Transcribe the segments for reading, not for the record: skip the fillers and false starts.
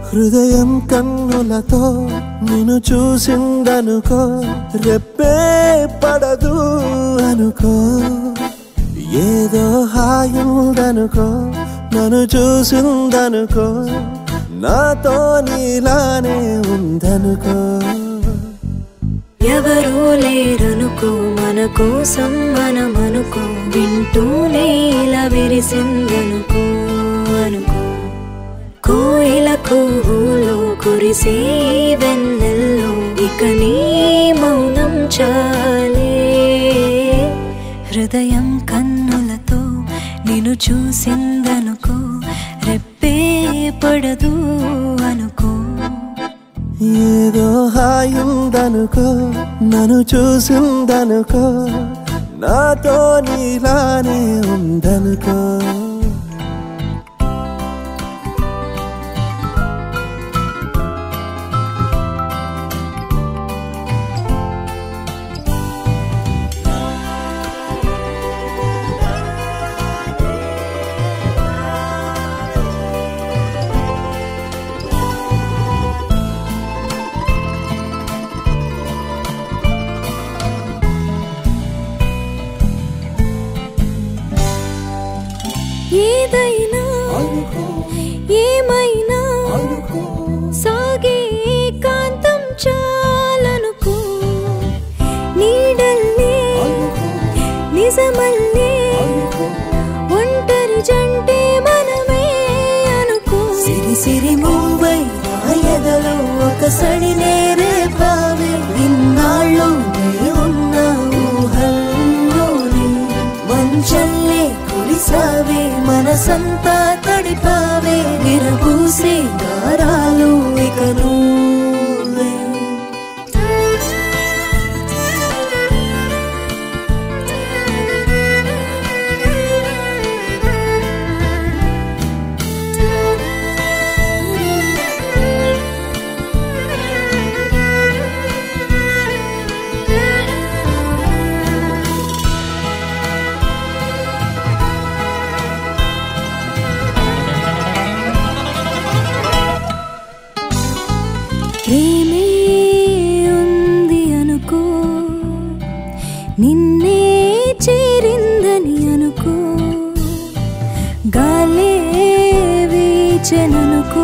హృదయం కన్నులతో నిన్ను చూసిందనుకో, రెప్పే పడదు అనుకో, ఏదో హాయుందనుకో, నన్ను చూసిందనుకో, నాతో నీలానే ఉందనుకో. ఎవరూ లేరనుకో, మన కోసం మనమనుకో, వింటూనే ఇలా విరిసిందనుకో అనుకో. కోయిల కూలో కురిసే వెన్నెల్లో ఇక నీ మౌనం చాలే. హృదయం కన్నులతో నిన్ను చూసిందనుకో, రెప్పే పడదు అనుకో, ఏదో హాయుందనుకో, నన్ను చూసిందనుకో, నాతో నీలానే ఉందనుకో. ఏదైనా ఏమైనా సాగే ఏకాంతం చాలనుకో, నీడల్లే నిజమల్లే ఒంటరి జంటే మనమే అనుకో. సిరి సిరి మూవై ఎదలో ఒక సడినే రేపావే, ఇన్నాళ్ళు ఉన్న ఊహల్లోనే మంచల్లే కురిసావే, మనసంతా తడిపావే, విరబూసే దారాలు ఇక నువ్వే. ప్రేమే ఉంది అనుకో, నిన్నే చేరిందని అనుకో, గాలే వీచెననుకో,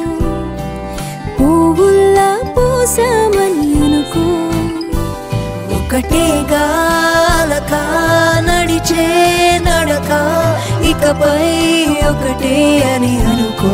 పువ్వుల్లా పూసామని అనుకో, ఒకటే గాలక నడిచే నడక ఇకపై ఒకటే అని అనుకో.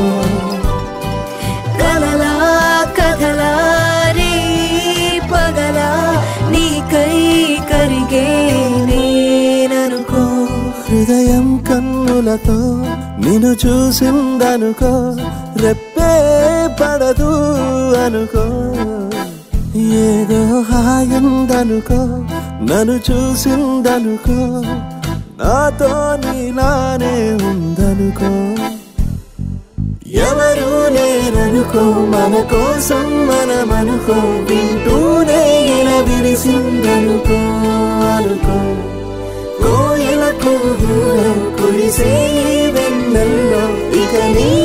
కలలా కథలా రే పగలా నీకై కరిగే నేననుకో. హృదయం కన్నులతో నిన్ను చూసిందనుకో, రెప్పే పడదు అనుకో, ఏదో హాయుందనుకో, నన్ను చూసిందనుకో, నాతో నీలానే ఉందనుకో. ఎవరూ లేరనుకో, మన కోసం మనమనుకో, వింటూనే ఇలా విరిసిందనుకో అనుకో. కోయిల కూలో కురిసే వెన్నెల్లో ఇక నీ